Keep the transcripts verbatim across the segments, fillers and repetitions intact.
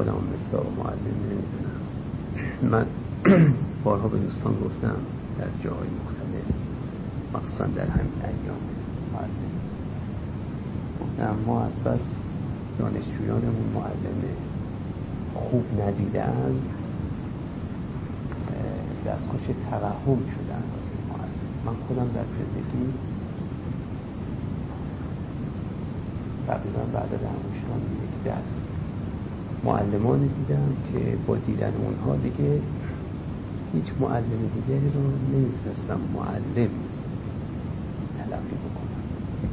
خودم مصداق معلم نمیدونم. من بارها به دوستان گفتم در جاهای مختلف، مخصوصا در همین ایام معلم، گفتم ما از بس دانشجویانمون معلم خوب ندیدن دستخوش توهم شدن از این معلم. من خودم در زندگی تقریبا بعد از دانشگاه یک دست معلمانی دیدم که با دیدن اونها دیگه هیچ معلم دیگری رو نمیتونستم معلم تلقی بکنم.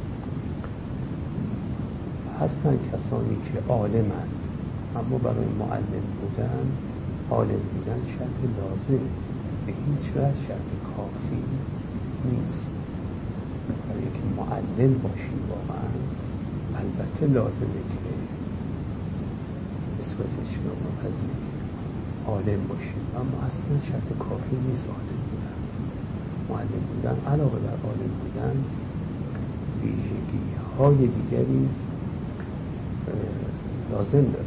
هستن کسانی که عالمند اما برای معلم بودن، عالم بودن شرط لازم، به هیچ وجه شرط کافی نیست. برای اینکه معلم باشی واقعا البته لازمه که نسبتش رو مپذیری عالم باشی، اما اصلا شرط کافی نیست عالم بودن. معلم بودن علاوه بر عالم بودن ویژگی های دیگری لازم داره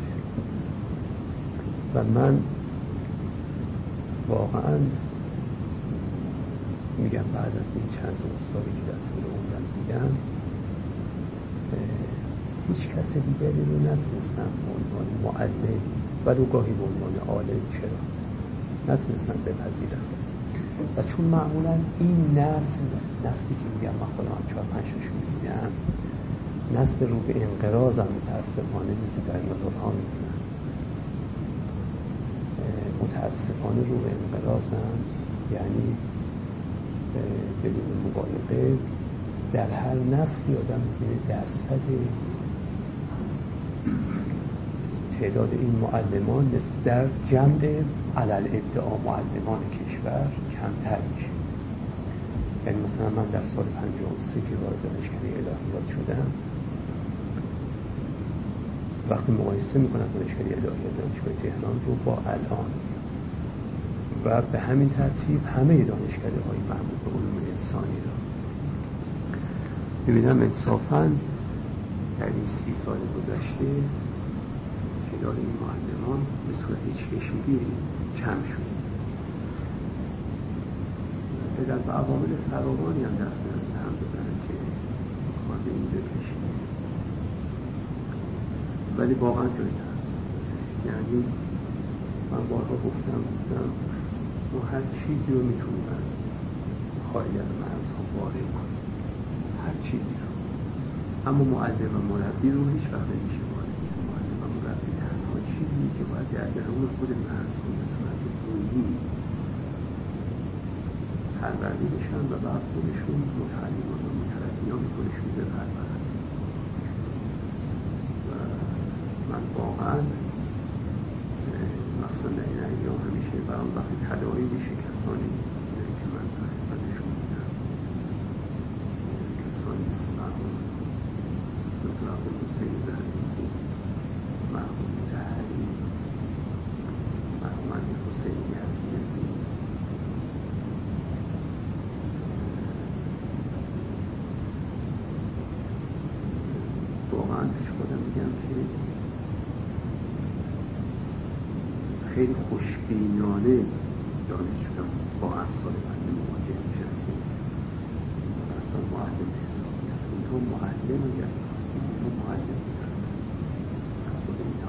و من واقعا میگم بعد از این چند سالی که در طول عمرم دیدم هیچ کس دیگری رو نتونستم به عنوان معلم ولو گاهی به عنوان عالم چرا نتونستم بپذیرم. و چون معمولا این نسل نسلی که میگم من خودم چهار پنج شش میدیدم نسل رو به انقراض هم متاسفانه مثل دینازورها ها میبینن، متاسفانه رو به انقراض هم، یعنی بدون مبالغه در هر نسلی آدم میبینه درصد تعداد این معلمان در جمع علل ادعا معلمان کشور کمتر میشه. یعنی مثلا من در سال پنجاه و سه که وارد دانشکده الهیات شدم، وقتی مقایسه میکنم دانشکده الهیات دانشگاه تهران رو با الان و به همین ترتیب همه دانشکده های مربوط به علوم انسانی رو ببینم، انصافاً در این سی سال گذشته تعداد این معلمان به صورت چشمگیری کم شد. اگر به عوامل فراوانی هم دست به دست هم دادن که کار به اینجا کشید، ولی واقعا جای تأسف. یعنی من بارها گفتم گفتم ما هر چیزی رو میتونیم از خارج از مرزها وارد کنیم، هر چیزی رو، اما معلم و مربی رو هیچ وقت نمیشه وارد کنیم. معلم و مربی تنها چیزی که باید در درون خود مرزها به صورت عمومی پرورده بشن و بعد خودشون متعلمان و متربیان خودشون بپرورن. و من واقعا مخصوصا در این ایام همیشه برام وقتی تداعی میشه کسانی که من خدمتشون بودم، کسانی مثل مرحوم دکتر عبدالحسین زرینی، مرحوم مطهری، مرحوم امیرحسین یزدی، واقعا پیش خودم میگم که خیلی خوشبینانه دانشجویان با امثال بنده مواجه میشن که اصلا معلم حساب میشن. اینها معلم رو گرد خواستیم، اینها معلم بودن امثال اینها.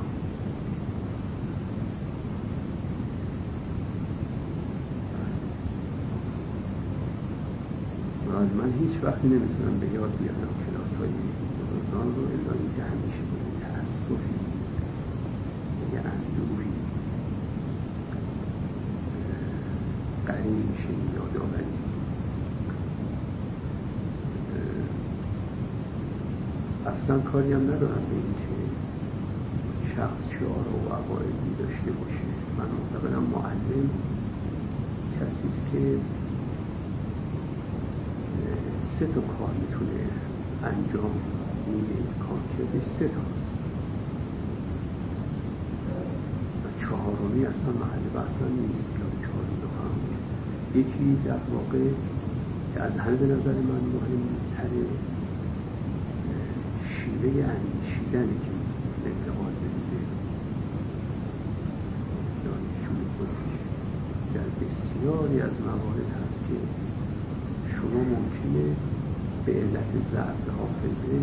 من هیچ وقتی نمیتونم به یاد بیارم کلاس های بزرگان رو الا اینکه همیشه به تأسفی یه اندوهی قرین میشه این یادآوری. اصلا کاری هم ندارم به این که شخص چه آرا و عقایدی داشته باشه. من معتقدم معلم کسی است که سه تا کار میتونه انجام میده، کارکردش سه تاست و چهارمی اصلا محل بحثا نیست که چهارمی بخواهم. یکی در واقع که از همه به نظر من مهمتره شیوه اندیشیدنی که انتقال بده بسیاری از موارد هست که شما ممکنه به علت ضعف حافظه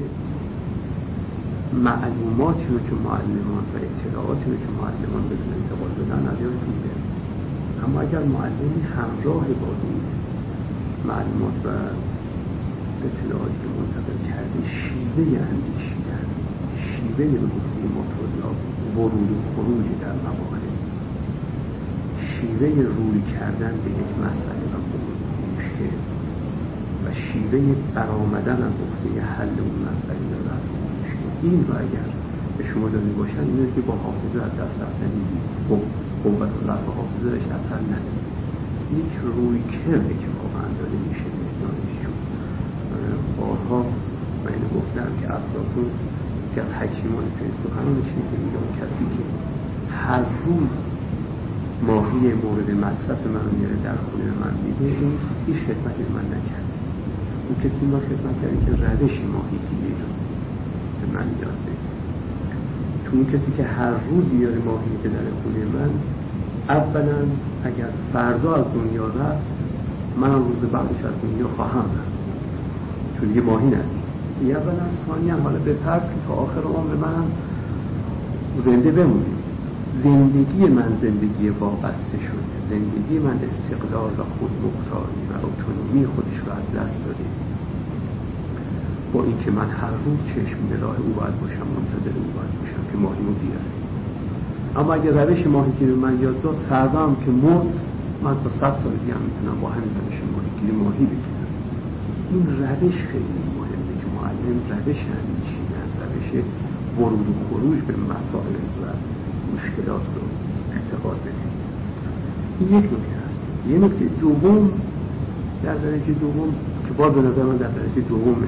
معلوماتی رو که معلمان و اطلاعاتی رو که معلمان بهتون انتقال بدن از یادتون بره. اما اگر معلمی همراه با این معلومات و اطلاعاتی که منتقل کرده شیوه اندیشیدن، شیوه نگفته مطالعه، ورود و خروج در مباحث، شیوه روی کردن به یک مسئله و مشکل و شیوه برآمدن از نقطه حل اون مسئله و رفع مشکل، این رو اگر به شما داده باشن اینه که با حافظه از دست رفتنی نیست، قوت و ضعف حافظهش اثر نداره، یک روی کرده که واقعا داده میشه به دانشجو. بارها من اینو گفتم که افلاطون که از حکیمان فیلسوفانش میگه کسی که هر روز ماهی مورد مصرف من میاره در خونه من میده، این هیچ خدمتی من نکرده. اون کسی ما خدمت کرده که روش ماهیگیری رو به من یاد بده. چون اون کسی که هر روز میاره ماهی که در خونه من، اولا اگر فردا از دنیا رفت من روز بعدش از دنیا خواهم رفت، چون یه ماهی ندارم. یه اولا ثانیاً حالا به فرض که تا آخر عمر من زنده بمونیم، زندگی من زندگی وابسته شده، زندگی من استقلال و خودمختاری و اتونومی خودش رو از دست داده، با اینکه من هر روز چشم به راه او باید باشم، منتظر او باید باشم که ماهی رو بیاره. اما اگه روش ماهیگیری من یاد داد، فردا هم که مرد من تا صد سال دیگه هم میتونم با همین روش ماهیگیری ماهی بگیرم. این روش خیلی مهمه که معلم روش اندیشیدن، روش ورود و خروج به مسائل و مشکلات رو انتقال بده. این یک نکته است. یه نکته دوم در درجه دوم که باز به نظر من در درجه دومه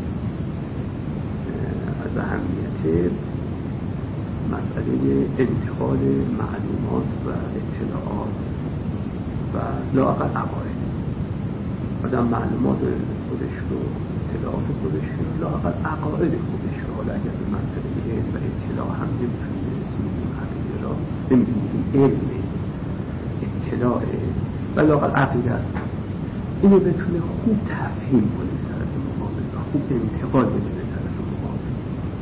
از اهمیت، مسئله انتقال معلومات و اطلاعات و لااقل عقاید. آدم معلومات خودش رو، اطلاعات خودش رو، لااقل عقاید خودش رو، حالا اگر به منطقه علم و اطلاع هم نمیتونیم برسیم، این عقیده را نمیتونیم، علم اطلاع و لااقل عقیده است، اینو بتونه خوب تفهیم کنه به طرف مقابل و خوب انتقال بده به طرف مقابل.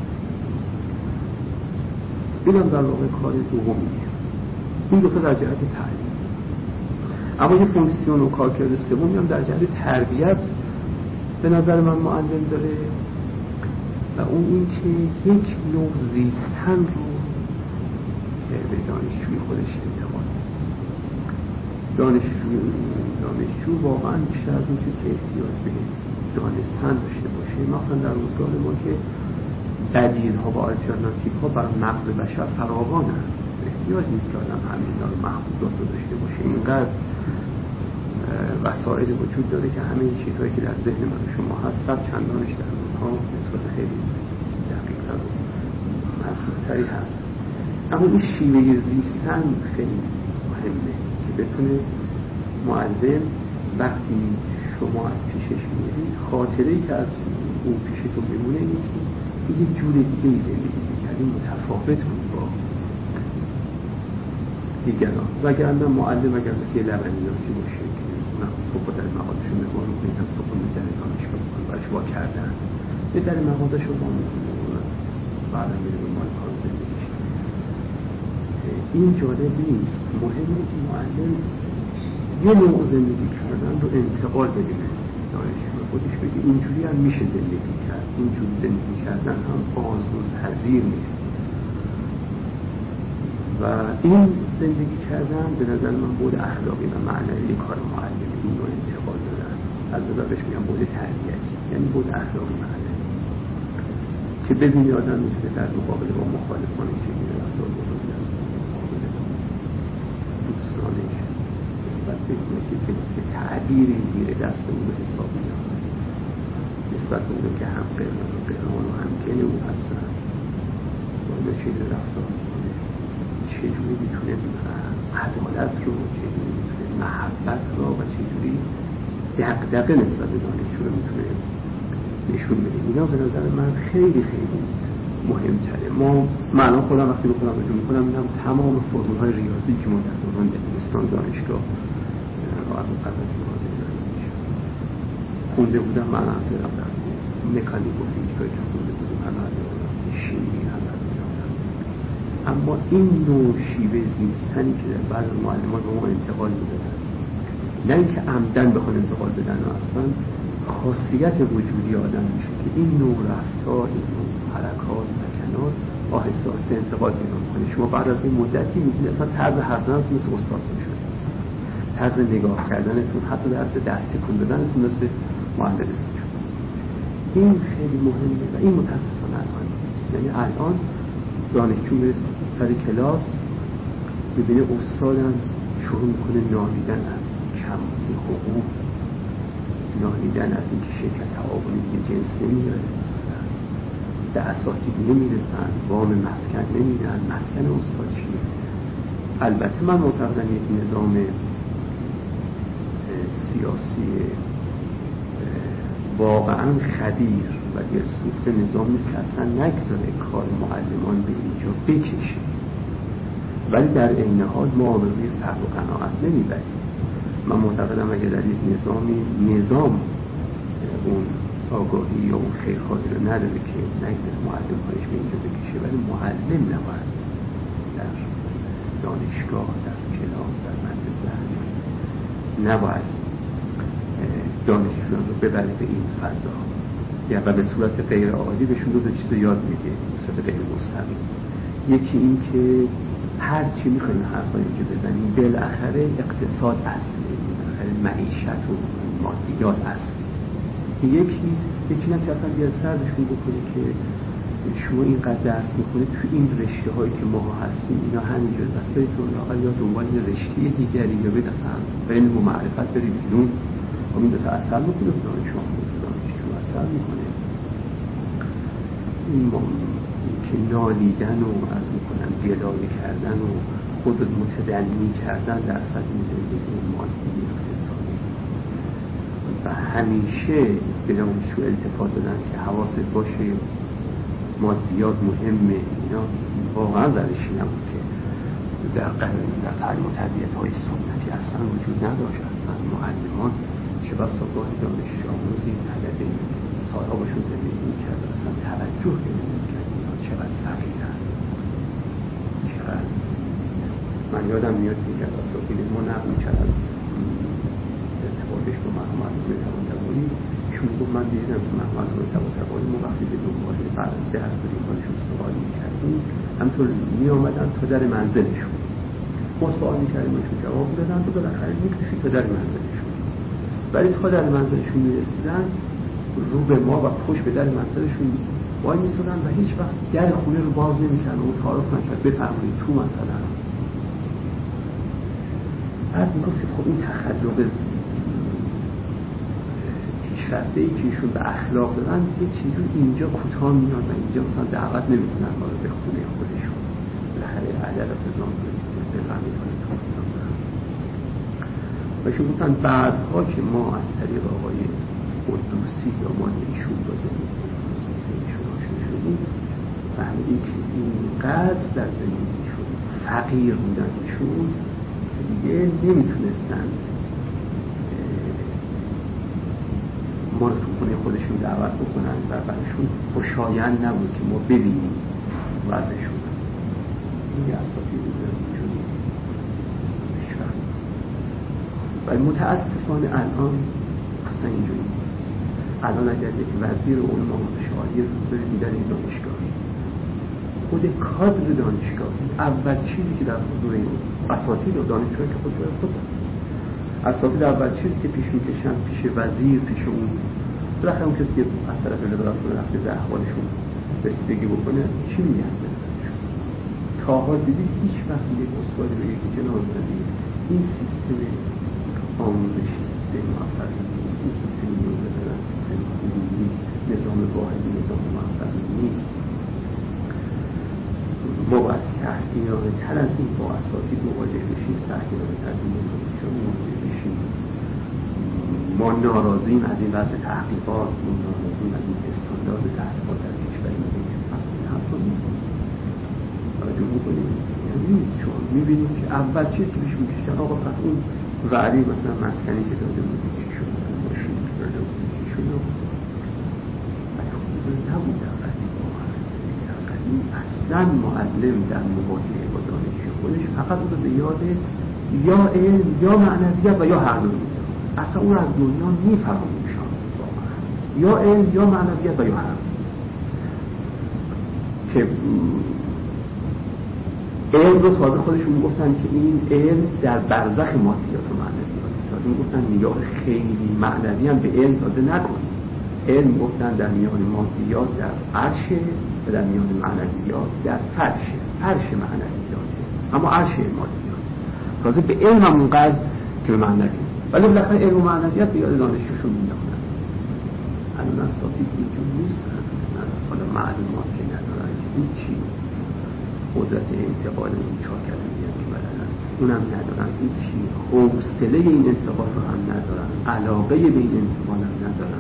اینم در واقع کار دومیه. این دو تا در جهت تعلیم. اما یه فونکسیون و کارکرد سومی هم در جهت تربیت به نظر من معلم داره و اون این که یک نوع زیستن رو به دانشجوی خودش انتقال بده. دانشجو دانشجو واقعا بیشتر از اون چیز که احتیاج به دانستن داشته باشه، مثلا در روزگار ما که بدیل ها و آلترناتیو ها بر مغز بشر فراوانه، احتیاج نیست که آدم همین اینا رو محفوظات رو داشته باشه. اینقدر وسایل وجود داره که همه این چیزهایی که در ذهن من و شما هست صد چندانش در اونها به صورت خیلی دقیق‌تر و محسوب‌تری هست. اما این شیوه زیستن خیلی مهمه که بتونه معلم وقتی شما از پیشش میرید، خاطره‌ای که از اون پیشتون بمونه اینه که یه جور دیگه ای زندگی می‌کردیم، متفاوت بود با دیگران. وگرنه معلم اگر مثل یه لبنیاتی باشه که اونم صبح در مغازش رو نگاه می‌کنید، هم صبح در دانشگاه می‌کنید و اشوا کردن یه در مغازش رو با می‌کنید بعد هم می‌ره دنبال کار زندگیش. این جالب نیست. مهمه که معلم یه نوع زندگی کردن رو انتقال بده دانشجو خودش، بگه اینجوری هم میشه زندگی کرد، اینجوری زندگی کردن هم آزمون پذیر میشه. و این زندگی کردن به نظر من بود اخلاقی و معنوی کار معلم، این رو انتقال دادن، از نظر بهش میگم بود تربیتی، یعنی بود اخلاقی معنوی که ببینی آدم میتونه در مقابل با مخالفانش چگونه رفتار بکنه، در مقابل با دوستانش نسبت به اونه که به تعبیری زیر دست اون حساب میاد، نسبت به اونه که هم قرمان و قرمان و همکن او هستن با اونه چگونه رفتار میکنه، چجوری میتونه عدالت رو، چجوری میتونه محبت رو و چجوری دغدغه نسبت به دانشجو رو میتونه نشون بده. اینا به نظر من خیلی خیلی مهمتره. ما من خودم وقتی به خودم رجوع میکنم میگم تمام فرمول‌های ریاضی که ما در دوران دبیرستان دانشگاه میکنن و از اون قبل از این اجرایی میشن. خونده بودم من از دارم در مکانیک و فیزیکایی که خونده بودم هم از دارم شیمی هم از دارم. اما این نوع شیوه زیستنی که در بعض معلمان به ما انتقال میدادن، نه اینکه عمدن بخوان انتقال بدن، اصلا خاصیت وجودی آدم میشه که این نوع رفتار، این نوع حرکات، سکنات آهسته آهسته انتقال پیدا میکنه. شما بعد از این مدتی میبینید اصلا طرز حرفنتون مثل استادتون شده، طرز نگاه کردنتون، حتی درس دست تکون دادنتون مثل معلمتون شده. این خیلی مهمه و این متاسفانه الان نیست. یعنی الان دانشجو میره سر کلاس میبینه استادم شروع میکنه نالیدن از کم حقوق، نالیدن از اینکه شرکت تعاونی که جنس نمیاره، مثلا به اساتید نمیرسن، وام مسکن نمیدن. مسکن استاد چیه؟ البته من معتقدم یک نظام سیاسی واقعا خبیر و دلسوخته نظام نیست که اصلا نگذاره کار معلمان به اینجا بکشه، ولی در عین حال ما آبروی فرد و قناعت نمیبریم. من معتقدم اگر در یک نظامی نظام اون آگاهی یا اون خیرخواهی رو نداره که نگذاره معلم هایش به اینجا بکشه، ولی معلم نباید در دانشگاه، در کلاس، در مدرسه نباید دانشجویان رو ببره به این فضا، یا به صورت غیر عادی بهشون دو تا چیز رو یاد میده به صورت غیر مستقیم. یکی این که هر چی میخوایم حرفایی که بزنیم بالاخره اقتصاد اصلی، بالاخره معیشت و مادیات اصلی. یکی یکی نه که اصلا بیاد سرشون بکنه که شما اینقدر درس میکنید تو این رشته هایی که ما هستیم اینا همینجور بس برید دنبال یا دنبال رشته دیگری یا برید اصلا از علم و معرفت برید بیرون. این دو تا اثر میکنه که دانشجو دانشجو اثر میکنه. این که نالیدن و از میکنن گلایه کردن و خود متدنی کردن در سطح زندگی مادی اقتصادی و همیشه به دانشجو التفات دادن که حواست باشه مادیات مهمه. اینا واقعا روشی نبود که در در تعلیم و تربیت های سنتی اصلا وجود نداشت. اصلا معلمان چه بسا گاهی دانشجو آموزی طلبه سالها باشون زندگی میکرد اصلا توجه نمی‌کرد اینا چقدر فقیرن. چقدر من یادم میاد که از اساتید ما نقل می‌کرد از ارتباطش با مرحوم علامه طباطبایی که میگفت من دیدم که مرحوم علامه طباطبایی ما وقتی به دنبال بعد از درس به دنبالشون سوال می‌کردیم همطور می‌آمدن تا در منزلشون، ما سوال می‌کردیم اشون جواب می‌دادن و بالاخره می‌کشید تا در منزلشون. ولی تا در منزلشون میرسیدن رو به ما و پشت به در منزلشون وای میسادن و هیچ وقت در خونه رو باز نمیکردن و تعارف نکرد بفرمایید تو مثلا. بعد میگفت خب این تخلق پیشرفته‌ای که ایشون به اخلاق دادن یه چیزی اینجا کوتاه میاد و اینجا مثلا دعوت نمیکنن ما رو به خونه خودشون. بالاخره ادب فضا بفرمایید تو. و ایشون گفتن بعدها که ما از طریق آقای قدوسی یا ما ایشون با زندگی خصوصی ایشون آشنا شدیم فهمیدیم که اینقدر در زندگیشون فقیر بودن ایشون که دیگه نمیتونستن ما رو تو خونه خودشون دعوت بکنن و براشون خوشایند نبود که ما ببینیم وضعشون. این اساتید بودن اینجوری هیچ وقت. ولی متاسفانه الان اصلا اینجوری نیست. الان اگر یک وزیر علوم آموزش عالی روز بره دیدن این دانشگاهی، خود کادر دانشگاهی اول چیزی که در حضور این اساتید و دانشجویان که خود خود اساتید اول چیزی که پیش میکشن پیش وزیر، پیش اون بالاخره اون کسی که از طرف وزارت رفته به احوالشون رسیدگی بکنه چی میگن؟ تا حال دیدید هیچ وقت یک استاد بگه که جناب وزیر این سیستم آموزشی سیستم موفقی نیست، این سیستم نوزدن سیستم خوبی نیست، نظام واحدی نظام موفقی نیست. ما باید سختگیرانه تر از این با اساتید مواجه بشیم، سختگیرانه تر از این با دانشجویان مواجه بشیم. ما ناراضیم از این وضع تحقیقات، ما ناراضیم از این استاندارد تحقیقات در کشور ما اصلا حتی نیست. توجه میکنید؟ یعنی نیست. شما میبینید که اول چیز که پیش میکشن آقا پس اون و علی مثلا مسکنی که داده بودی چی شد، ماشینی که داده بودی چی شد، ولی خود نبود علی واقعا. علی اصلا معلم در مواجهه با دانش خودش فقط او به یاد یا علم یا معنویت و یا هر دو میداد. اصلا او از دنیا میفراموشان واقعا، یا علم یا معنویت و یا هر دو. که علم رو تازه خودشون میگفتن که این علم در برزخ مادیات و معنویات، تازه میگفتن نگاه خیلی معنوی هم به علم تازه نکنید. علم گفتن در میان مادیات در عرشه و در میان معنویات در فرشه، فرش معنویاته اما عرشه مادیاته. تازه به علم هم اونقدر که به معنوی، ولی بالاخره علم و معنویات به یاد دانشجوشون مینداختن. الان اساتید اینجور نیستن اصلا، حالا معلومات که ندارن که هیچی، قدرت انتقال اون چهار کلمه‌ای که بلدن اونم ندارن، هیچی حوصله این انتقال رو هم ندارن، علاقه به این انتقال هم ندارن.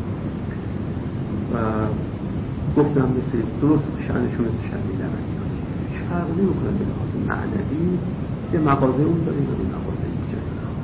و گفتم مثل درست شأنشون مثل شأن نمکی هاست، هیچ فرق نمی‌کنه به لحاظ معنوی، یه مغازه اون داره یا یه مغازه اینجا.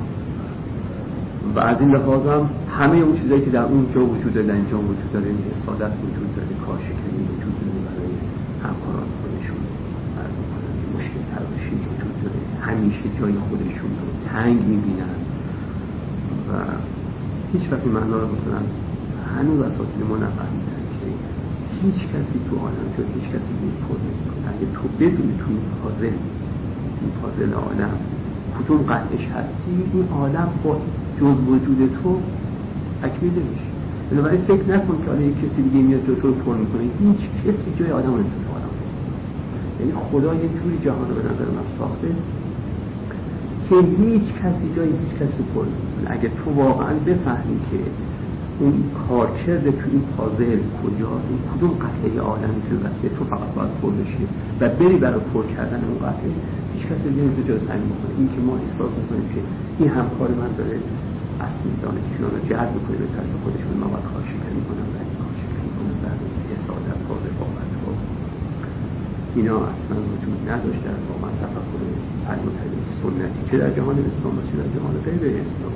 و از این لحاظ هم همه اون چیزایی که در اونجا وجود داره، اینجا وجود داره، این حسادت وجود داره، کارشکنی وجود داره برای همکاران خودشون، از میکنن که مشکل تر بشه وجود داره، همیشه جای خودشون رو تنگ میبینن و هیچ وقت این معنا رو مثلا هنوز اساتید ما نفهمیدن که هیچ کسی تو عالم جای هیچ کسی پر نمیکنه. اگه تو بدونی تو این پازل این پازل عالم کدوم قطعش هستی، این عالم با جز وجود تو تکمیل نمیشه. بنابراین فکر نکن که حالا یک کسی دیگه میاد جای تو رو پر میکنه. هیچ کسی جای آدم رو نمیتونه آدم پر. یعنی خدا یه جوری جهان رو به نظر من ساخته که هیچ کسی جای هیچ کسی رو پر نمیکنه. اگه تو واقعا بفهمی که اون کارکرد تو این پازل کجاست، این کدوم قطعه عالمی که واسه تو فقط باید پر بشه و بری برای پر کردن اون قطعه، هیچ کسی دیگه نمیتونه جز همین بکنه. این که ما احساس میکنیم که این همکار من داره اصلی دانشجویان رو جلب میکنه به طرف خودشون، من باید کارشکنی کنم، بعد کارشکنی کنم، بعد حسادت ها، رقابت ها، اینا اصلا وجود نداشت در واقعا تفکر فرمانده سنتی، چه در جهان اسلام چه در جهان غیر اسلام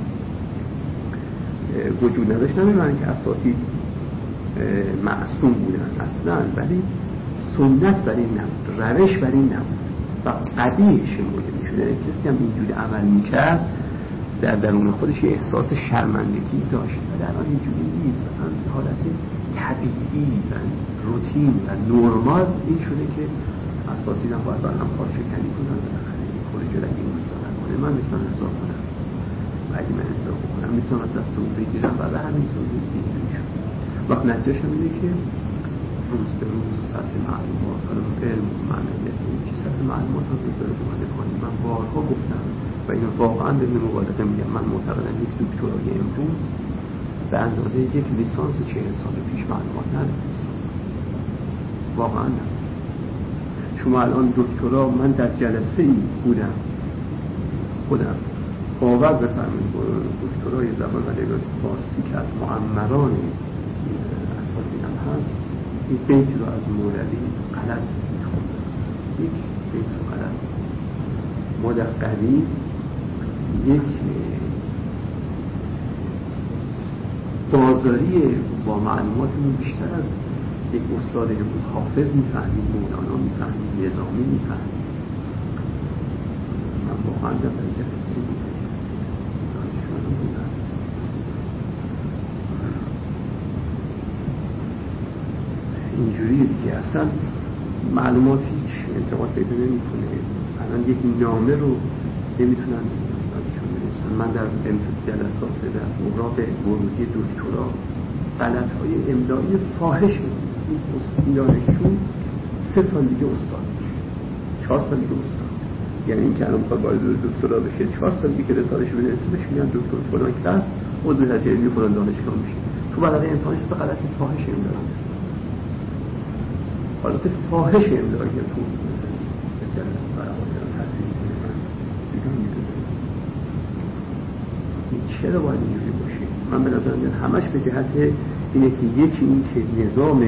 وجود نداشت. نمیدونن که اساتید معصوم بودن اصلا، ولی سنت بر این نبود، روش بر این نبود و قبیح شمرده میشده. کسی هم اینجوری عمل میکرد در درون خودش یه احساس شرمندگی داشت و در آن اینجوری نیست. مثلا حالت طبیعی و روتین و نرمال این شده که اساتید هم باید بر هم کارشکنی کنن، بالاخره این پروژه را این امضا کنه، من میتونم امضا کنم، اگه من امضا کنم میتونم از دست اون بگیرم و به همین طور اینجوری شد. وقت نتیجهش هم اینه که روز به روز سطح معلومات، حالا علم و معنویت این چی سطح معلومات رو داره اومده پایین. من بارها گفتم و اینو واقعا بدون مبالغه میگم، من معتقدم یک دکترای امروز به اندازه یک لیسانس چهل سال پیش معلومات نداره، واقعا نداره. شما الان دکترا، من در جلسه ای بودم خودم، باور بفرمایید دکترای زبان و ادبیات فارسی که از معمران اساتیدم هست، این بیت رو از مولوی غلط میخوند، یک بیت رو غلط. ما در قریب یک بازاری با معلوماتمون بیشتر از یک استاد امروز حافظ میفهمید، مولانا میفهمید، نظامی میفهمید. من واقعا در جلسه بودم اینجوری دیگه، اصلا معلومات هیچ انتقال پیدا نمی‌کنه. الان یک نامه رو نمیتونن یادشون بنویسن. من در جلسات در اوراق ورودی دکترا غلط‌های املایی فاحش می‌کنه. این دانشجو سه سال دیگه استاد میشه، چهار سال دیگه استاد، یعنی این که الان می‌خواد وارد دکترا بشه، چهار سال دیگه رساله‌شو بنویسه بهش میگن دکتر فلان کلاس عضو هیئت علمی فلان دانشگاه میشه. تو برای امتحانش اصلا غلط فاحش املایی، حالت فاحش املایی تو جلسه برای تحصیل کنه. من دیدم میدونم چرا باید اینجوری باشه. من به نظر میاد همش به جهت اینه که یکی این که نظام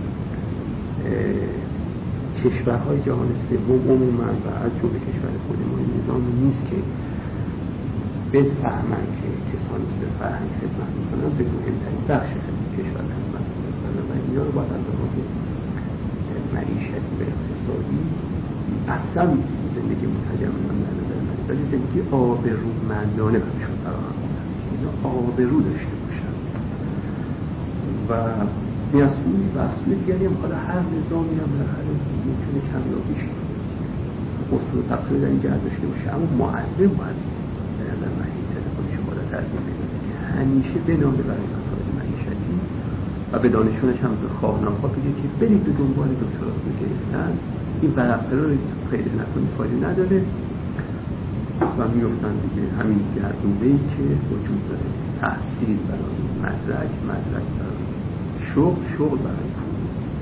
کشورهای جهان سوم عموما و از جمله کشور خود ما این نظام نیست که بفهمن که کسانی که به فرهنگ خدمت میکنن به مهمترین بخش کشور خدمت میکنن و اینا رو باید از لحاظ معیشتی و اقتصادی اصلا زندگی متجمعان در نظر من، ولی زندگی آبرومندانه برشون فراهم کنن که اینا آبرو داشته باشن و میاسوی و اصولی دیگری هم حالا هر نظامی هم بالاخره ممکنه کمیابیش اصول و تقصیر در این جهت داشته باشه، اما معلم باید به نظر من حیثیت خودش رو بالا ترتیب بده که همیشه بنامه برای مسائل معیشتی و به دانشجویانش هم خواه ناخواه بگه که برید به دنبال دکترا رو گرفتن، این ورقه رو خیلی نکنید فایده نداره و میفتن دیگه همین گردونه‌ای که وجود داره، تحصیل برای مدرک، مدرک برای شغل، شغل برای پول.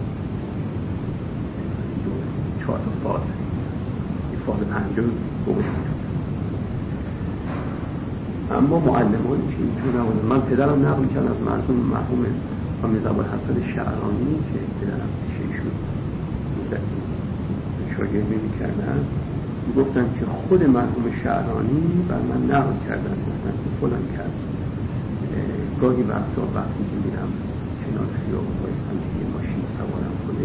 چهار تا فاز، این فاز پنجم بوده. اما معلمانی که اینجور نبودن، من پدرم نقل کردم از مرحوم مرحوم حامد ابوالحسن شعرانی که پدرم پیششون مدتی شاگردی می‌کردن، گفتن که خود مرحوم شعرانی بر من نقل کردن، گفتن که فلان کس گاهی وقتا وقتی که میرم کنار خیابون بایستم که یه ماشین سوارم کنه،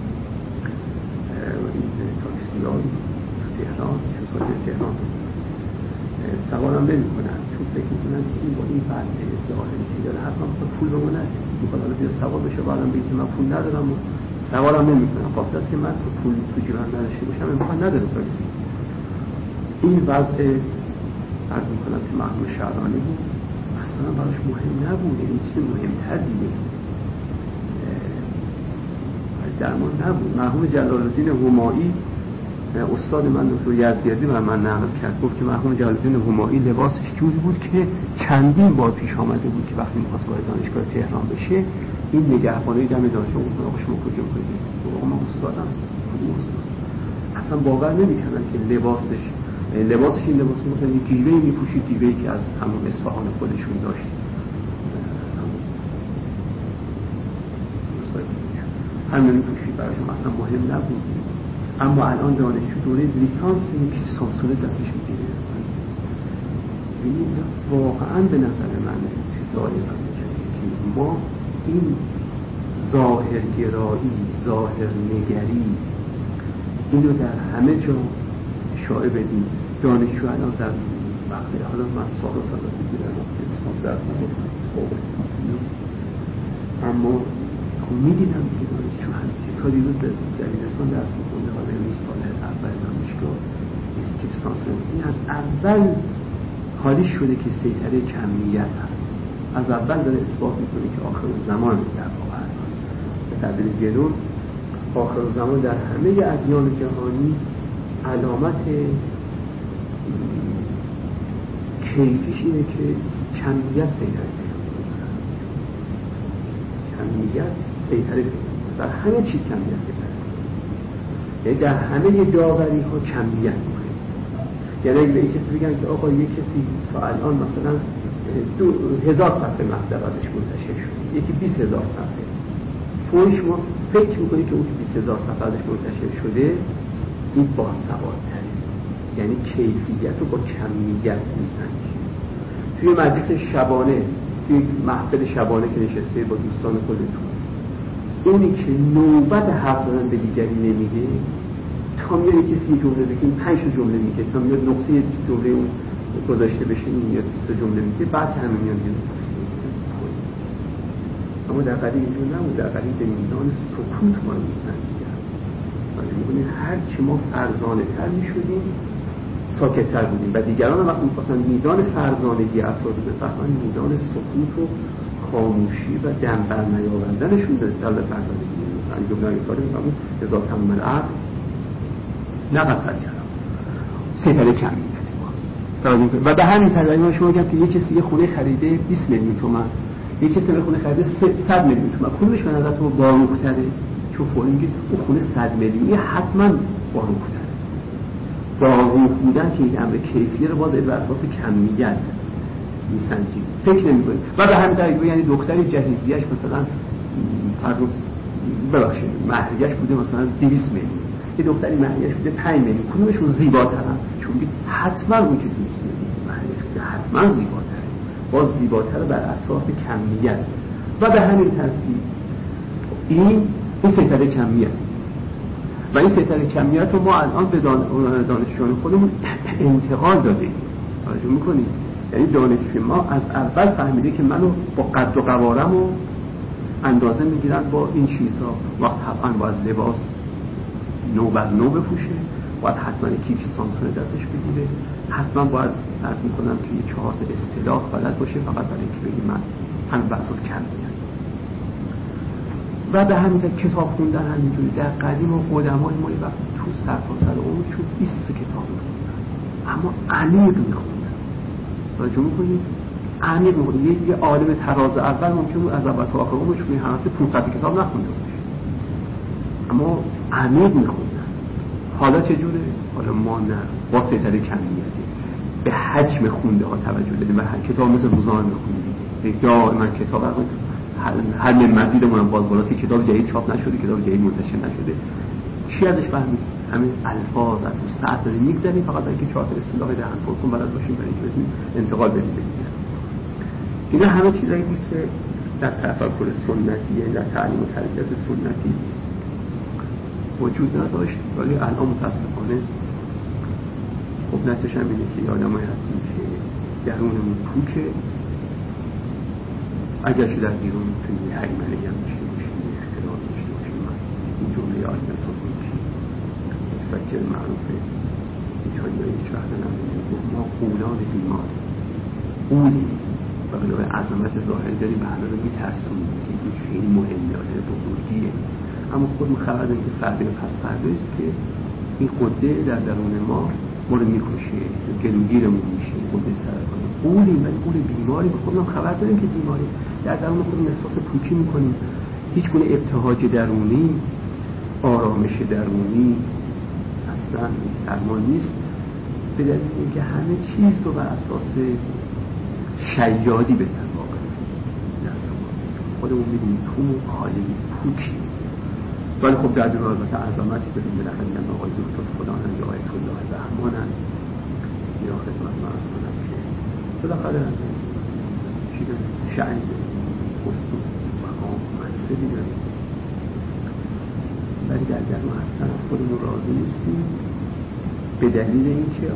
این تاکسی‌ها تو تهران، چون ساکن تهران سوارم نمی کنن، چون فکر میکنن که این با این وضع ظاهری که داره حتما باید پول به من نده، میخواد حالا بیا سوار بشه بعدم بگه که من پول ندارم و سوارم نمی کنم، قابل است که من تو پول تو جیبم نداشته باشم امکان نداره تاکسی. این وضع عرض میکنم که مرحوم شعرانی بود، اصلا براش مهم نبود، یعنی چیز مهمتر دیگه درمان نبود. مرحوم جلال الدین همایی استاد من دکتر یزدگردی بر من نقل کرد، گفت که مرحوم جلال الدین همایی لباسش جوری بود که چندین بار پیش آمده بود که وقتی می‌خواست وارد دانشگاه تهران بشه، این نگهبانای دم دانشگاه گفتن آقا شما کجا می‌خواید؟ آقا من استادم. کدوم استاد؟ اصلا باور نمی‌کردن که لباسش لباسش این لباس بود، یه گیوه‌ای می‌پوشید، گیوه‌ای که از همون اصفهان خودشون داشت. همین می‌پوشید، براشون اصلا مهم نبود. اما الان دانشجو دوره لیسانس یکی سانسور دستش میگیره. ببینید واقعا به نظر من انتظار من که ما این ظاهرگرایی، ظاهر نگری اینو در همه جا شایع بدیم. دانشجو الان در وقتی حالا من سال و سال دیگه لیسانس درس نگفتم فوق لیسانس میام، اما میدیدم که دانشجو همیشه تا دیروز در لیسانس درس میخونده، حالا این سال اول دانشگاه که سانسور این از اول حالیش شده که سیطره کمیت هست، از اول داره اثبات میکنه که آخر زمان در واقع به تعبیر گلون آخر زمان در همه ادیان جهانی علامت کیفیش اینه که کمیت سیطره کمیت سیطره در همه چیز کمیت سیطره، یعنی در همه داوری ها کمیت مهم. یعنی اگه به این کسی بگن که آقا یک کسی تا الان مثلا دو هزار صفحه مطلب ازش منتشر شد، یکی بیست هزار صفحه، فوری شما فکر میکنید که اون که بیست هزار صفحه ازش منتشر شده این باسوادتره، یعنی کیفیت رو با کمیت میسنجید. توی مجلس شبانه، توی محفل شبانه که نشسته با دوستان خودتون، اونی که نوبت حرف زدن به دیگری نمیده، تا میاد یک کسی جمله بگیم پنج تا جمله میگه، تا میاد نقطه جمله اون گذاشته بشه این میاد بیست جمله میگه، بعد که همه میان میگه. اما در قدیم اینجور نبود، در قدیم به میزان سکوت ما رو میسنجیدن. ولی میبینید هر چی ما فرزانه تر میشدیم ساکت تر بودیم و دیگران وقتی میخواستن میزان فرزانگی افراد رو بفهمن میزان سکوت و خاموشی و دم بر نیاوردنشون در فرزانگی مثلا جمله ایفاده میفهمون ازا تمام العقل نقصر کردم سیطره کمیت ماست. و به همین طریق ما شما بگم که یک کسی یه خونه خریده بیست میلیون تومان، یک کسی یه خونه خریده صد میلیون تومان، کدومش به نظرتون باروختره؟ چون فوری میگید اون خونه صد میلیونی حتما باروختره. باروخ بودن که یک امر کیفیه رو باز بر اساس کمیت میسنجید، فکر نمی‌کنید. و به همین طریق یعنی دختری جهیزیه‌اش مثلا فرض ببخشید مهریه‌اش بوده مثلا دویست میلیون، یه دختری مهریه‌اش بوده پنج میلیون، کدومشون زیباتره؟ چون حتما اون که دویست میلیون مهریه‌اش بوده حتما حتما زیباتره، باز زیباتره بر اساس کمیت و به همین ترتیب این این سیطره کمیت و این سیطره کمیت رو ما الان به دانشجویان خودمون انتقال دادیم. توجه میکنید؟ یعنی دانشجوی ما از اول فهمیده که منو با قد و قوارم و اندازه میگیرن با این چیزها. وقت حتما باید لباس نو بر نو بپوشه، باید حتما کیف سامسون دستش بگیره، حتما باید عرض میکنم که یه چهار تا اصطلاح بلد باشه فقط برای اینکه بگی من هم بر اساس کمیت. و به همین کتاب خوندن همینجوری در قدیم و قدمای ما وقت تو سر تا سر عمرشون بیست کتاب میخوندن، اما عمیق میخوندن. توجه میکنید؟ عمیق میخوندن. یه یه عالم تراز اول ممکن بود از اول تا آخر عمرش روی هر هفته پانصد کتاب نخونده باشه، اما عمیق میخوندن. حالا چجوره؟ حالا ما نه، با سیطره کمیتی به حجم خونده ها توجه دادیم و کتاب مثل روزانه میخونیم. یا من کتاب رو هر من مزیدمون هم باز بالاست که کتاب جدید چاپ نشده، کتاب جدید منتشر نشده. چی ازش فهمید؟ همین الفاظ از اون ساعت داریم میگذاریم فقط برای اینکه چهار تا اصطلاح دهن پرکن بلد باشیم برای اینکه بتونیم انتقال بدیم دیگه. اینا همه چیزایی بود که در تفکر سنتی، در تعلیم و تربیت سنتی وجود نداشت، ولی الان متاسفانه خب نتیجه‌اش هم اینه که آدمایی هستیم که درونمون پوکه. اگر شده در بیرون میتونی یه حریمنه هم میشه باشیم، یه اختلاف داشته باشیم. من این جمله آلیت رو میشیم متفکر معروف ایتالیایی هیچ وقت نمیدونیم ما قولان بیمار قولی و قلوه عظمت ظاهری داریم و همه رو میترسونیم که این خیلی مهمه، آده بزرگیه، اما خود خبر داریم که فرده و پس فرده است که این قده در درون ما ما رو میکشه، گلوگیرمون میشه، قده سرطانی قولی و قول بیماری. به خودمون خبر داریم که بیماری در درون خودمون احساس پوکی میکنیم. هیچ گونه ابتهاج درونی، آرامش درونی اصلا درمان نیست، به دلیل اینکه همه چیز رو بر اساس شیادی به واقع دست خودمون میدونیم تو خالی پوکی. ولی خب در دور البته عظمتی بدیم بالاخره میگن آقای دکتر فلانن یا آقای الله رحمانن یا خدمت معرض کنم که بالاخره چی داریم؟ شعنی داریم، خصوص مقام منصبی داریم، ولی در درون هستن از خودمون راضی نیستیم به دلیل اینکه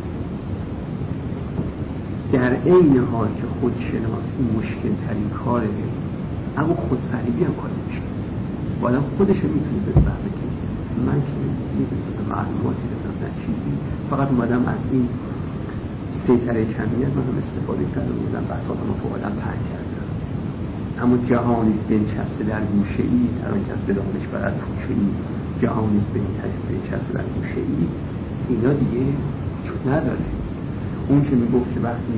در عین حال که خودشناسی مشکل ترین کاره، اما خودفریبی هم کار مشکل. باید خودش میتونه بفهمه که من که میدونم معلوماتی دارم نه چیزی، فقط اومدم از این سیطره کمیت من هم استفاده کردم، اومدم بساطم رو فوقاً پهن کردم. اما جهانیست بنشسته در گوشه‌ای، هر آن کس به دانش برد توشه‌ای، جهانیست بنشسته در گوشه‌ای، اینا دیگه وجود نداره. اون که میگفت که وقتی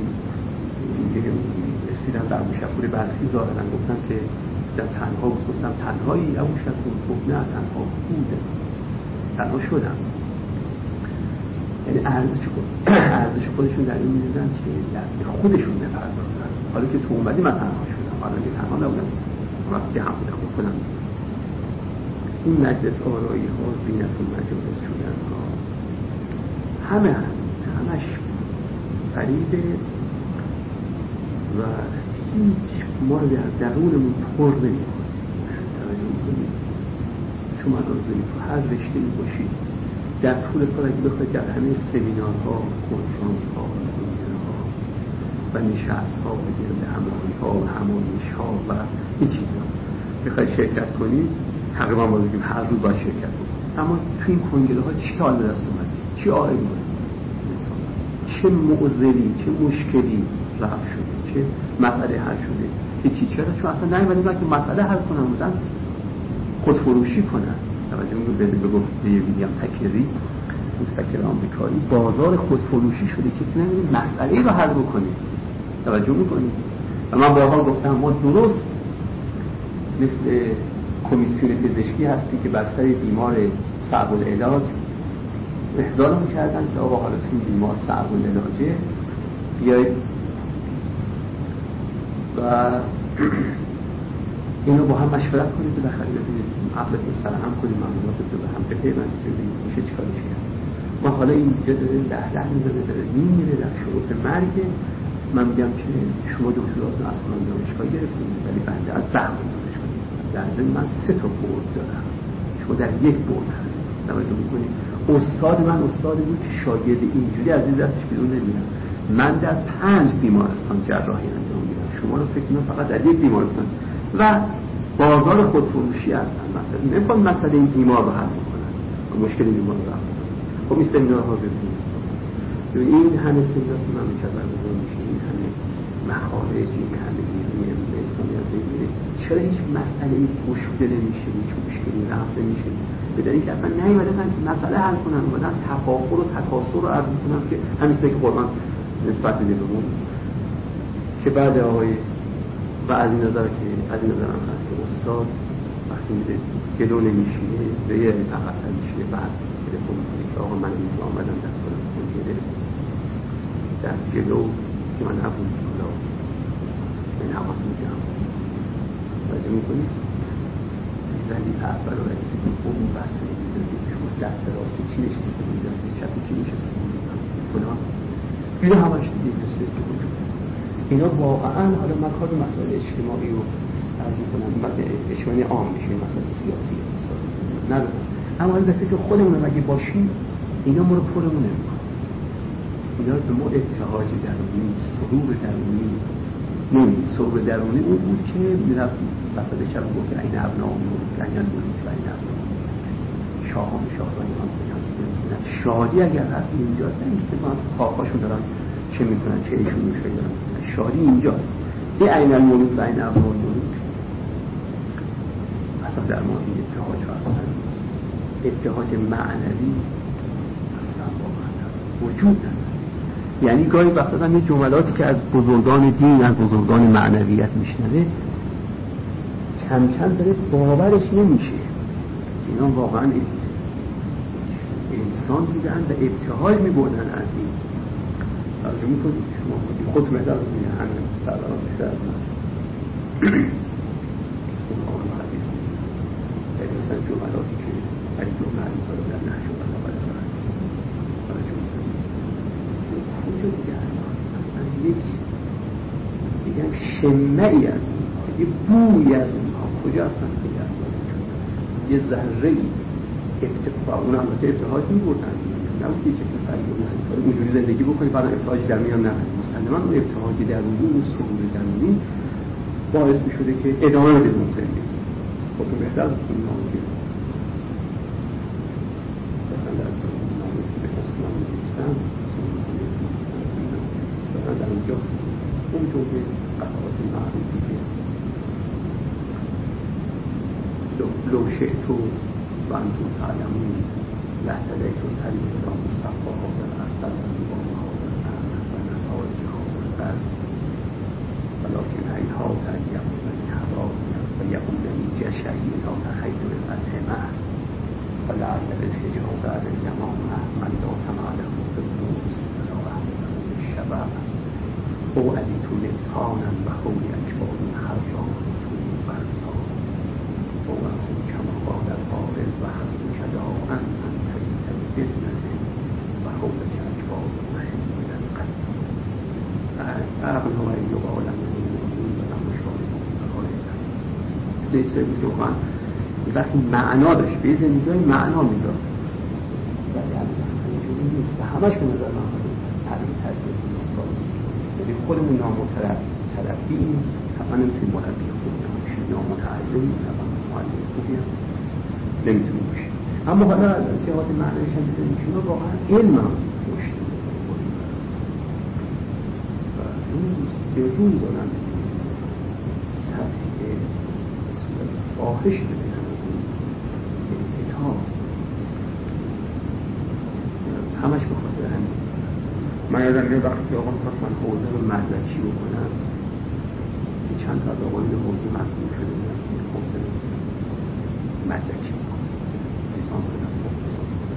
رسیدن به ابوشکر بلخی ظاهرا گفتن که در تنها بود، گفتم تنهایی؟ ابوشکر گفت نه تنها بودم، تنها شدم. یعنی ارزش خود ارزش خودشون در این می‌دیدن که در خودشون بپردازن. حالا که تو اومدی من تنها شدم، حالا که تنها نبودم وقتی هم بودم خود خودم. این مجلس آرایی ها، زینت المجالس شدن ها، همه هم همش فریبه و هیچ ما رو در درونمون پر نمی‌کنه. توجه می‌کنید؟ شما از دارید تو هر رشته‌ای باشید در طول سال اگه بخواید در همه سمینارها، کنفرانس‌ها، کنگره‌ها و نشست‌ها و گرد همایی‌ها و همایش‌ها و این چیزا بخواید شرکت کنید، تقریبا ما بگیم هر روز باید شرکت کنید. اما تو این کنگره‌ها چی تا به دست اومد؟ چی آئل بود؟ چه معضلی، چه مشکلی رفع شده، چه مسئله حل شده؟ هیچی. چرا؟ چون اصلا نیومدن که مسئله حل کنن، بودن خودفروشی کنن. توجه می‌کنید؟ به گفت ویلیام تکری، مستقل آمریکایی، بازار خودفروشی شده، کسی نمی‌دونه مسئله‌ای رو حل بکنه. توجه می‌کنید؟ و من بارها گفتم ما درست مثل کمیسیون پزشکی هستیم که بر سر بیمار صعب العلاج احضارمون کردن که آقا حالا تو بیمار صعب العلاجه بیایید و اینو با هم مشورت کنید، بالاخره ببینید عقلتون رو سرهم کنید، معلوماتتون رو به هم بپیوندید، ببینید میشه چیکارش کرد. ما حالا این اینجا داره ده ده میزنه، داره نیم میره در شروط مرگ من میگم که شما دکتراتون از فلان دانشگاه گرفتید ولی بنده از بهمان دانشگاه گرفتم. در ضمن من سه تا برد دارم، شما در یک برد هستید. توجه میکنید استاد من استادی بود که شاگرد اینجوری از این دستش بیرون نمیرم. من در پنج بیمارستان جراحی انجام میدم، شما رو فکر کنم فقط در یک بیمارستان و بازار خودفروشی هستن. مثلا نمیخوام مسئله این بیمار رو حل کنن، مشکل بیمار رو حل کنن. خب این سمینارها ببینید این همه سمینار که من می‌کردم میشه، این همه مخارج، این همه علمی انسانیت بگیره، چرا هیچ مسئله مشکل نمیشه، هیچ مشکلی رفع نمیشه؟ به دلیل که اصلا نیومدن مسئله حل کنن، اومدن تفاخر و تکاسر رو عرض می‌کنن که همین که قرآن نسبت میده به اون که بعد آقای و از این نظر که از این نظر هم هست که استاد وقتی میده جلو نمیشینه به یه فقط میشینه بعد تلفن میکنه که آقا من اینجا آمدم در طور کنگره در جلو که من نبود کلا این حواس میکنم راجع میکنی ولی اول و ولی دوم بحث نمیزه شما دست راستی چی نشسته بود دست چپی چی نشسته بود فلان اینا همش دیگه بسیار که بود اینا واقعا حالا من کار مسائل اجتماعی رو عرض میکنم اجتماعی عام میشه مسائل سیاسی اقتصادی ندارم، اما البته که خودمون اگه باشیم اینا ما رو پرمون نمیکنه، اینا به ما اتحاج درونی سرور درونی نمید. سرور درونی اون بود که میرفت وسط شب گفت که این ابنا اون که این بولید و این ابنا شاهان شاهان هم کنن شادی اگر هست اینجاست، نه اینکه من خواهاشون دارن چه میکنن چه ایشون میشه دارن، شادی اینجاست. این این المولود و این ابنا المولود اصلا در ما این اتحاج هستن نیست، اتحاج معنوی اصلا با معنوی وجود نداره. یعنی گاهی وقتا هم یه جملاتی که از بزرگان دین از بزرگان معنویت میشنوه کم کم داره باورش نمیشه که اینا واقعا انسان بودن و ابتهاج میبردن از این راجع میکنید شما بودید خود مهدر بودید همه سروران بشه از من اون آن حدیث یعنی مثلا جملاتی که ولی جمله حدیث رو در نحش و بلاغت دارن راجع میکنید کجا دیگه اصلا یک دیگه شمعی از اونها یه بوی از اونها کجا اصلا دیگه یه ذره‌ای ابتفاع اون هم باید ابتحاج میبردن نبود یه کسی سعی بودن اونجوری زندگی بکنی بعد ابتحاج در میان نکنی مسلمان اون ابتحاج درونی اون سرور درونی باعث میشده که ادامه بده اون زندگی. خب تو بهتر بکنی نامو که مثلا در ناموز که به اسلام می‌نویسن مثلا در اونجا اون جوه قطعات معروفی که لو شئتو و انتو تعلمون لحتلیتو طریق را مصفا حاضر اصلا و دیوان حاضر و نسایج حاضر قرض ولیکن حیحات یقودنی حوالی و یقودنی جشعی لا تخیل الازهمه و لعل بالحجاز علی الامامه من لا تمعله بالبوس ولا احمله بالشبه او علیتو لبتانا و خوی اجبار حریان تو برسا او اخو کما قال القائل و حسن کداعا انتیت بفتنه و خوی اجبار محب القلب اغن و ایو عالم المؤمنین و نمشارب القائل لیسه بیزو من وقتی معنا داشت به زندگی های معنا میداد ولی همین اصلا اینجوری نیست و همش به نظر من تعلیم تربیت مستاد نیست. یعنی خودمون نامتربییم طبعا نمیتونیم مربی خوبی نباشیم، نامتعلم طبعا معلم خوبی هم نمیتونیم باشیم، اما حالا جهات معنیش هم بزنیم که واقعا علم هم پشت و این به روی دارن سطح صورت فاحش ببینن از اون انحطاط همش به خاطر همین. من یادم یه وقتی که آقا می‌خواستن حوزه رو مدرکی بکنن که چند تا از آقایون حوزه مسئول شده بودن که حوزه رو مدرکی بکنن لیسانس بدن لیسانس بدن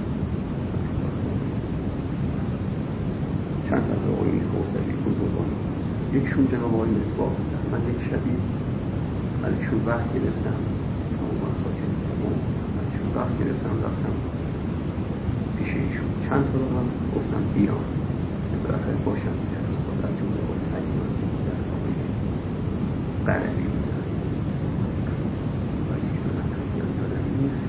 چند تا از آقایون حوزه بزرگان یکشون جناب آقای مصباح بودن. من یک شبی ازشون وقت گرفتم من ساکن بودم ازشون وقت گرفتم رفتم پیش ایشون چند تا رو هم گفتم بیان بالاخره باشم در سال در جمعه باید تعیین قربی بودن ولی یادم نیست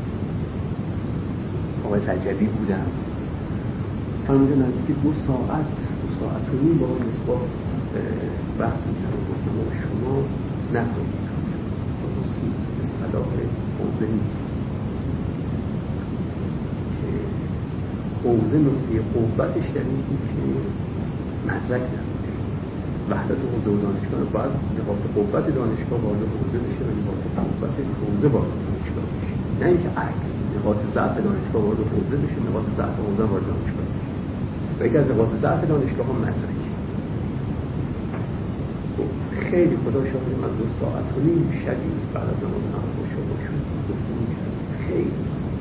آقای رجبی بودن همونجا نزدیک دو ساعت دو ساعت و نیم با مصباح بحث می‌کردم گفتم شما نکنید درست نیست به صلاح حوزه نیست که حوزه نقطه قوتش در این بود که مدرک نداره وحدت حوزه و دانشگاه باید نقاط قوت دانشگاه وارد حوزه بشه و نقاط قوت حوزه وارد دانشگاه بشه نه اینکه عکس نقاط ضعف دانشگاه وارد حوزه بشه نقاط ضعف حوزه وارد دانشگاه بشه و یکی از نقاط ضعف دانشگاه ها مدرک خیلی خدا شاهد من دو ساعت و نیم شبی بعد از نماز هم باشه باشون گفتم خیلی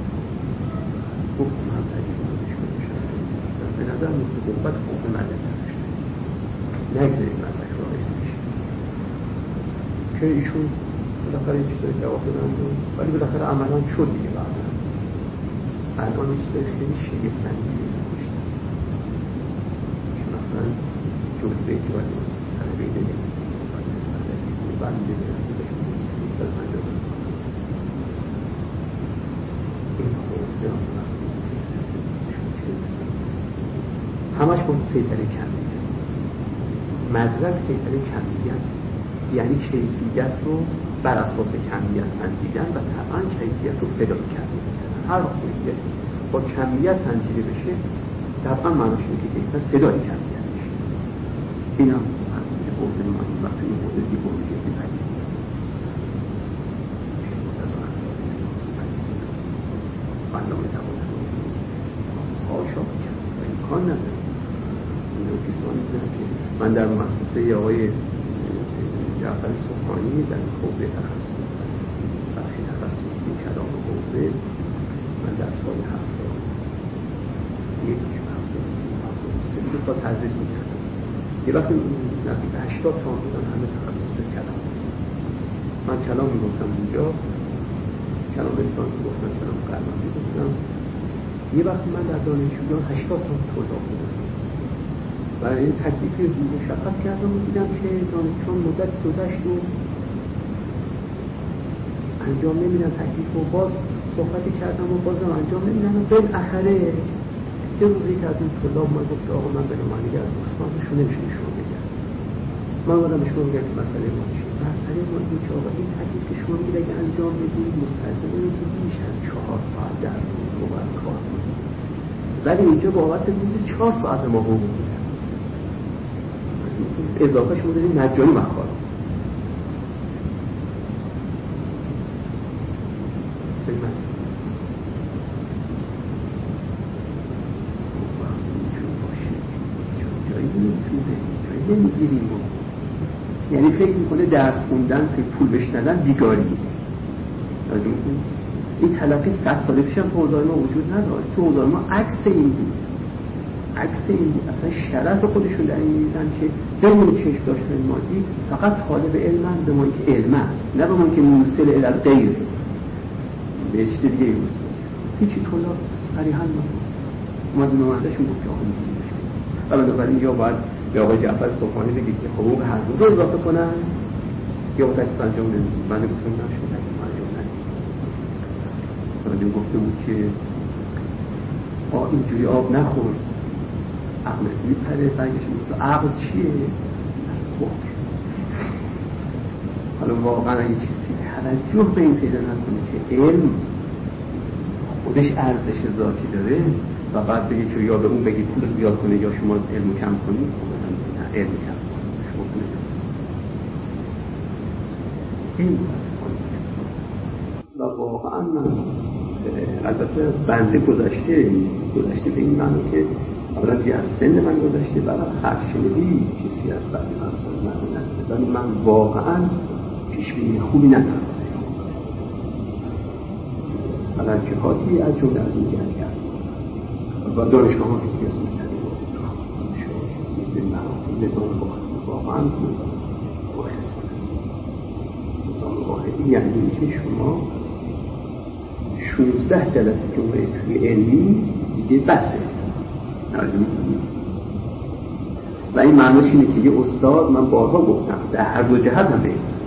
گفتم هم تجیب دانشگاه بشه به نظر نقطه قوت حوزه مدرک نداشته نگذاریم مدرک را بشه که ایشون بالاخره یه چیزایی جواب دادن ولی بالاخره عملا شد دیگه بعد الان یه چیزایی خیلی شگفت‌انگیزی نداشتن که مثلا جزبه که باید طلبه بنویسی باید بنده بنویسی نیستن انجام این حوزه همش با سیطره کمیت مدرک سیطره کمیت یعنی کیفیت رو بر اساس کمیت سنجیدن و طبعا کیفیت رو فدای کمیت کردن هر کیفیت با کمیت سنجیده بشه طبعا معناش اینه که کیفیت فدای کمیت بشه این هم همینه حوزه مانی وقتی این حوزه دیگوری که پدید از آن حسابی حوزه پدید علامه طباطبایی هاشا بکرد و امکان نداره این رو کسانی بودن که من در مؤسسه آقای جعفر سبحانی در حوزه تخصصی بخش تخصصی کلام حوزه من در سال هفتاد یک هفتاد سه سه سال تدریس میکردم یه وقتی نزدیک هشتاد تا بودن همه تخصص کلام من کلام میگفتم اونجا کلام اسلام میگفتم کلام قرآن میگفتم یه وقتی من در دانشجویان هشتاد تا طلاب بودم و این تکلیف مشخص کردم و دیدم که دانشجویان مدت گذشت و انجام نمیدن تکلیف و باز صحبتی کردم و بازم انجام نمیدن و بالاخره یه روزی که از این طلاب من گفت آقا من به نمایندگی از دوستانشون نمیشه شما بگم من اومدم به شما بگم که مسئله ما چیه مسئله ما این که آقا این تکلیف که شما میگید اگه انجام بدید مستلزم اینه که بیش از چهار ساعت در روز رو باید کار کنید ولی اینجا بابت روزی چهار ساعت ما حقوق میدن اضافه شما دارید مجانی من کار نمیگیریم یعنی فکر میکنه درس خوندن که پول بشنن بیگاری این تلقی صد ساله پیش هم تو حوزه ما وجود نداشت تو حوزه ما عکس این بود عکس این بود اصلا شرف خودشون در این میدن که بدون چشم داشتن مادی فقط طالب علم به ما که علم است نه به ما که موصل الى غیر به چیز دیگه موصل هیچی طلاب صریحا اومد نماینده‌شون گفت که آقا میگیم و بنابراین یا باید به آقای جعفر سبحانی بگید که حقوق هر روز رو اضافه کنن یا با تکلیف انجام نمیدید من گفتم نه شما تکلیف انجام ندید راجب گفته بود که آه اینجوری آب نخور عقلت میپره برگشت میگه عقل چیه؟ حکم حالا واقعا اگه کسی توجه به این پیدا نکنه که علم خودش ارزش ذاتی داره و بعد بگه که یا به اون بگید پول زیاد کنه یا شما علم کم کنید نه علم کم کنید شما کنید این و واقعا من البته بنده گذشته گذشته به این معنی که اولا دیگه از سن من گذشته برای هر شنیدی کسی از بعد من سال من نداره ولی من واقعا پیشبینی خوبی ندارم حالا که حاطی از جمله از این جنگ هست و دانشگاه ها که کسی میکنه نظام واحدی واقعا نظام واحد نظام واحدی یعنی که شما شونزده جلسه که اومده توی علمی دیگه بسه و این معنیش اینه که یه استاد من بارها گفتم در هر دو جهت هم بید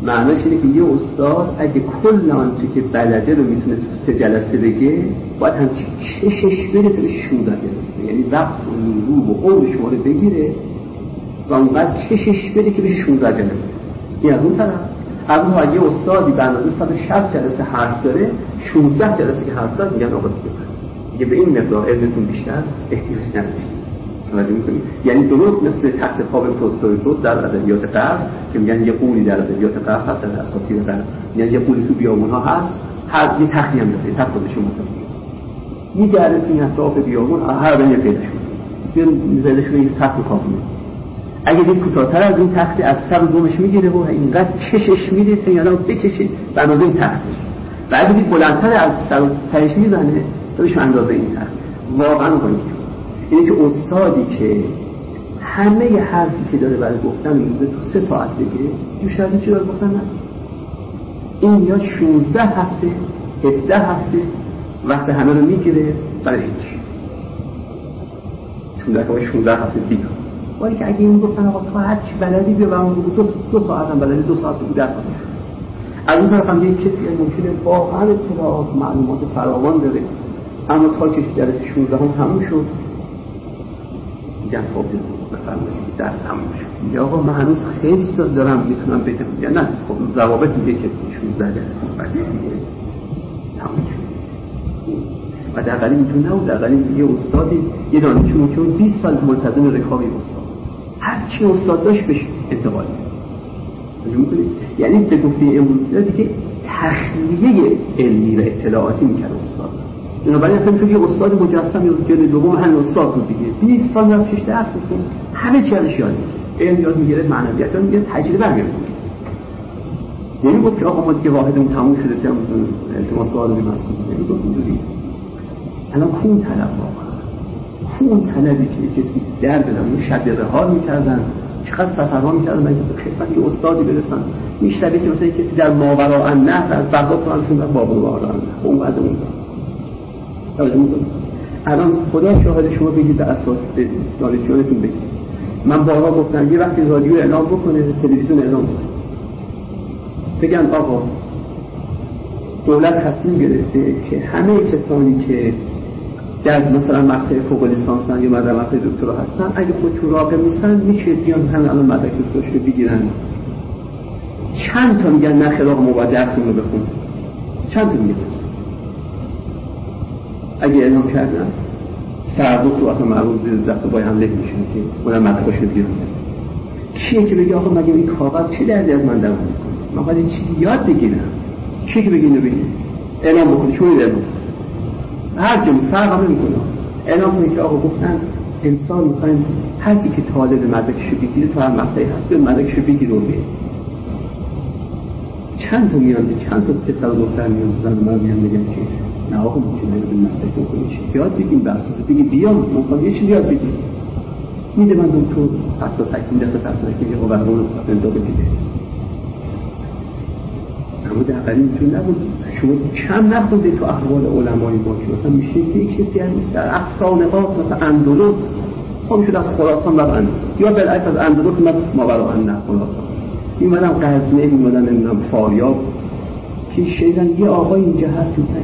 معناش اینه که یه استاد اگه کل آنچه که بلده رو میتونه تو سه جلسه بگه، باید همچین چشش بره تا به شونزده جلسه، یعنی وقت و نیرو و عمر شما رو بگیره و اونقدر چشش بره که بشه شونزده جلسه. این از اون طرف. از اون طرف یه استادی به اندازه صد و شصت جلسه حرف داره، شانزده جلسه که حرف زد میگن آقا دیگه بس، دیگه به این مقدار علمتون بیشتر احتیاج نداشتید. توجه می‌کنید؟ یعنی درست مثل تخت پاول توستویوس در ادبیات غرب که میگن یه قولی در ادبیات غرب هست، در اساطیر غرب میگن یه قولی تو بیابون‌ها هست، هر یه تختی هم داره، تخت خودش مثلا میگرده تو این اطراف بیابون، هر بین پیدا شد یه میذارش روی تخت کافونه. اگه دید کوتاه‌تر از این تخت از سر و دومش میگیره و اینقدر چشش میده تا یعنی بکشه به اندازه این تختش، و اگه دید بلندتر از سر و تهش میزنه تا بشه اندازه این تخت. واقعا کنید اینه که استادی که همه حرفی که داره برای گفتن میده تو سه ساعت بگه، دوش از این چی داره گفتن نه. این یا شانزده هفته هفده هفته وقت همه رو میگیره برای هیچ، چون در که شانزده هفته دیگه. ولی که اگه این گفتن آقا تو هر چی بلدی بیا برام بگو، دو, دو ساعت هم بلدی، دو ساعت بگو، ده ساعت از اون طرف هم یه کسی ممکنه واقعا اطلاعات معلومات فراوان داره، اما تا که جلسه شانزده هم همون شد میگن خب بفرمایید درس همون شد. یا آقا من هنوز خیلی سال دارم میتونم بگم، یا نه خب ضوابط میگه که شانزده جلسه بعد دیگه تموم شد. و در قلیل اینطور نبود. در قلیل یه استادی یه دانشجو ممکنه بیست سال ملتزم رکابی استاد، هر چی استاد داشت بهش انتقال می‌کنه. یعنی به گفته امروزی دیگه تخلیه علمی و اطلاعاتی می‌کنه استاد. بنابراین اصلا تو یه استاد مجسم یا جلد دوم همین استاد بود دیگه، بیست سال رفتش درس می‌خونه، همه چی ازش یاد می‌گیره، علم یاد می‌گیره، معنویات یاد می‌گیره، تجربه می‌کنه. یعنی گفت که آقا ما دیگه واحدمون تموم شده، تمام شما سوال می‌پرسید. یعنی گفت اینجوری الان کون طلب واقعا کون طلبی که کسی در بدن اون شب رهار میکردن، چقدر سفرها میکردن من که به خدمت یه استادی برسن، میشتبه که مثلا کسی در ماوراء النهر از بغداد فرانسون در باب ماوراء النهر اون وضع اون توجه میکنید. الان خدا شاهد شما بگید در اساس دانشجویانتون بگید، من بارها گفتم یه وقتی رادیو اعلام بکنه، تلویزیون اعلام بکنه، بگن آقا دولت تصمیم گرفته که همه کسانی که در مثلا مقطع فوق لیسانسن یا در مقطع دکترا هستن اگه خودشون راغب نیستن میشه بیان همین الان مدرک دکتراشو بگیرن. چند تا میگن نه خیر آقا ما باید درسمون رو بخونیم، چند تا میگن اگه اعلام کردن سرباز رو اصلا معروض زیر دست و پای حمله میشن که اونم مدرکاشو بگیرن. کیه که بگه آقا مگه این کاغذ چه دردی از من دارم میکنه، من باید این چیزی یاد بگیرم. چی که بگی اینو بگی اعلام بکنی، چون اعلام هر جمعه فرق هم نمیکنه، اعلام کنی که آقا گفتن انسان میخوایم هر کی که طالب مدرکشو بگیره تو هر مقطعی هست به مدرکشو بگیره و بگیره. چند تا میان چند تا پسر و دختر میان زن من میان میگن که نه آقا ممکنه به مدرک بکنی چیزی یاد بگیم، بس بگی بیا میخوام یه چیزی یاد بگیم، میده من دکتر پس تا تکمیل دفعه پس که آقا برامون امضا بگیره. اما در قدیم چون نبود، شما چند نخونده تو احوال علمای ما که مثلا میشه یک کسی در اقصا نقاط مثلا اندلس هم شد از خراسان بر اندلس یا بالعکس از اندلس من ماوراء النهر خراسان این مدام غزنه این مدام نمیدونم فاریاب که شیدن یه آقای اینجا هست